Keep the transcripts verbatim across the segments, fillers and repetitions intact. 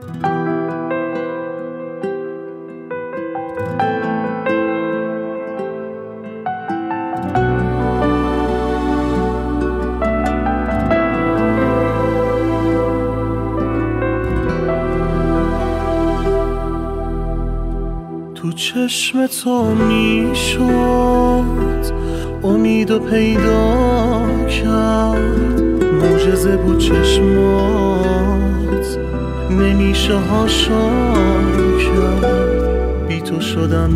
تو چشم تو میشد امیدو پیدا کرد، معجزه بود چشمات نمیشه هاشا کرد. بی تو شدم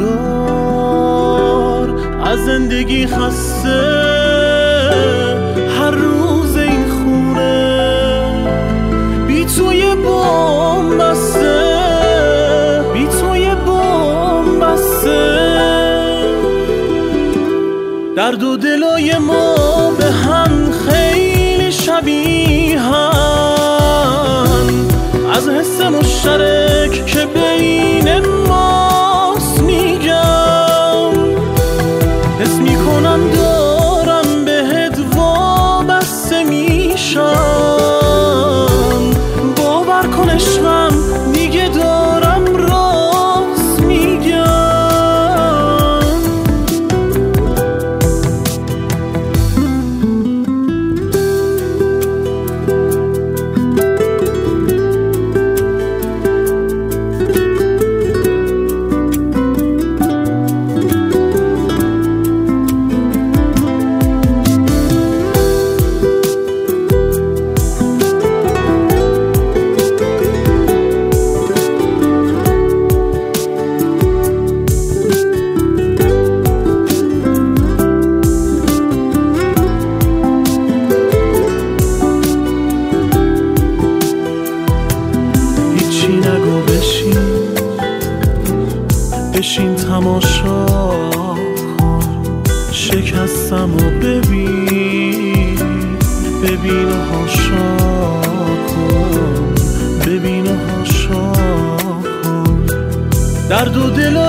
انگار از زندگی خسته، هر روز این خونه بی تو یه بام بسته، بی تو یه بام بسته. درد و دلای ما به هم خیلی شبیهن، از حس مشترک که بین ماست میگم. حس میکنم دارم بهت وابسته میشم، باور کن عشقم دیگه دارم راست میگم. بشین تماشا کن، شکستم و ببین، ببین و هاشا کن، ببین و هاشا کن. درد و دل